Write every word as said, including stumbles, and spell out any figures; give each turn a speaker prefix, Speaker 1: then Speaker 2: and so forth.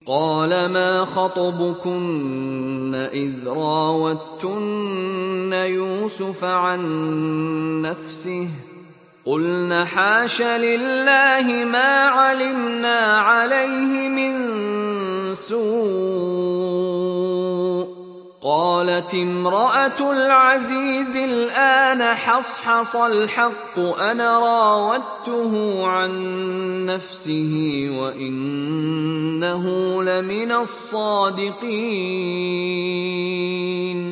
Speaker 1: قال ما خطبكن إذ راوتن يوسف عن نفسه قلن حاش لله ما علمنا عليه من سوء قالت امرأة العزيز الآن حصحص الحق أنا راودته عن نفسه وإنه لمن الصادقين